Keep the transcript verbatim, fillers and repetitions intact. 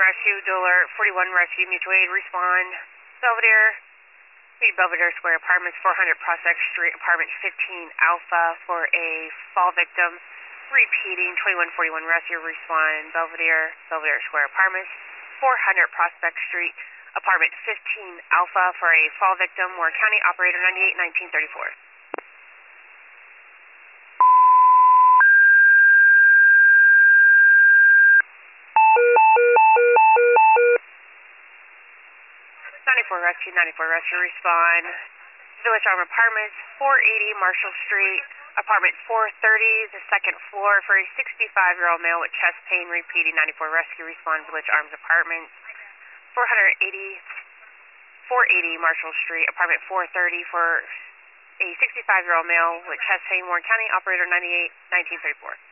Rescue, Dollar forty-one Rescue, Mutual Aid, respond. Belvedere, Reed Belvedere Square Apartments, four hundred Prospect Street, Apartment fifteen Alpha for a fall victim. Repeating, twenty-one forty-one Rescue, respond. Belvedere, Belvedere Square Apartments, four hundred Prospect Street, Apartment fifteen Alpha for a fall victim. Moore County, Operator ninety-eight nineteen thirty-four. ninety-four Rescue, ninety-four Rescue, respond. Village Arm Apartments, four eighty Marshall Street, Apartment four thirty, the second floor for a sixty-five-year-old male with chest pain. Repeating, ninety-four Rescue, respond. Village Arms Apartments, four eighty, four eighty Marshall Street, Apartment four thirty for a sixty-five-year-old male with chest pain. Warren County, Operator ninety-eight nineteen thirty-four.